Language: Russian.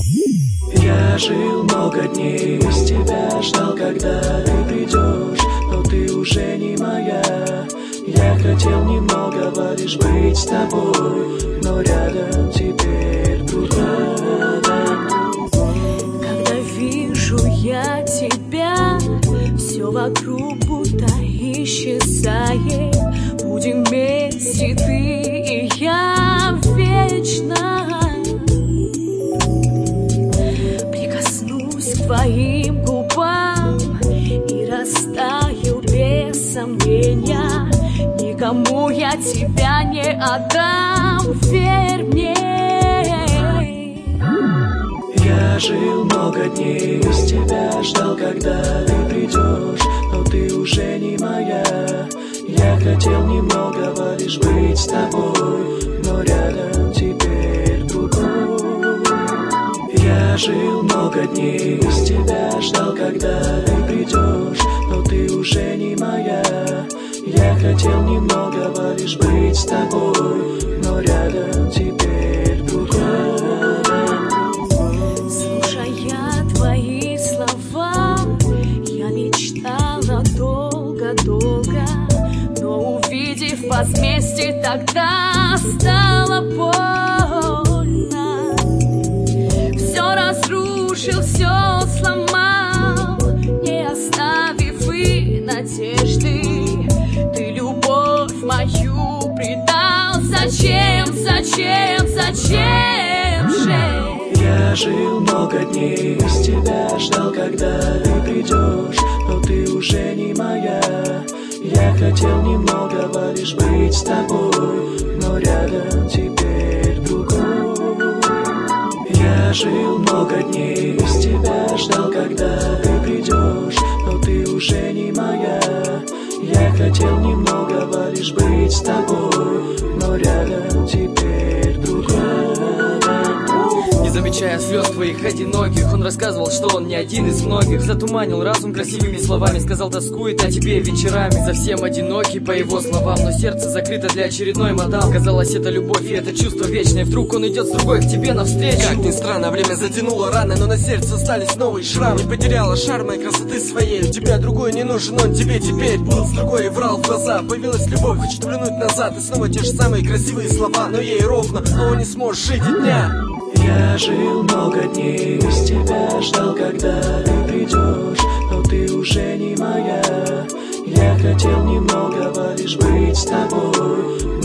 Я жил много дней без тебя, ждал, когда ты придешь, но ты уже не моя. Я хотел немного лишь быть с тобой, но рядом теперь другой. Когда вижу я тебя, все вокруг будто исчезает. Будем вместе ты и я вечно. Прикоснусь к твоим губам и растаю без сомнения. Никому я тебя не отдам, верь мне. Я жил много дней без тебя, ждал, когда ты придешь, но ты уже не моя. Я хотел немного лишь быть с тобой, но рядом теперь другой. Я жил много дней без тебя, ждал, когда ты придешь, но ты уже не моя. Я хотел немного лишь быть с тобой, но рядом теперь другой. Слушая твои слова, я мечтала долго-долго, но увидев вас вместе, тогда стало больно. Все разрушил, все сломал, не оставив и надежды. Ты любовь мою предал, зачем же? Я жил много дней без тебя, ждал, когда ты придешь, но ты уже не моя. Я хотел немного лишь быть с тобой, но рядом теперь другой. Я жил много дней без тебя, ждал, когда ты придешь, но ты уже не моя. Я хотел немного лишь быть с тобой, но рядом теперь другой. Не замечая слез твоих одиноких, он рассказывал, что он не один из многих. Затуманил разум красивыми словами, сказал, тоскует о тебе вечерами. Совсем одинокий, по его словам, но сердце закрыто для очередной мадам. Казалось, это любовь и это чувство вечное. Вдруг он идет с другой к тебе навстречу. Как ни странно, время затянуло раны, но на сердце остались новые шрамы. Не потеряла шарма и красоты своей. У тебя другой не нужен, он тебе теперь был с другой и врал в глаза. Появилась любовь, хочет взглянуть назад, и снова те же самые красивые слова. Но ей ровно, но он не сможет жить и дня. Я жил много дней без тебя, ждал, когда ты придешь, но ты уже не моя. Я хотел немного лишь быть с тобой,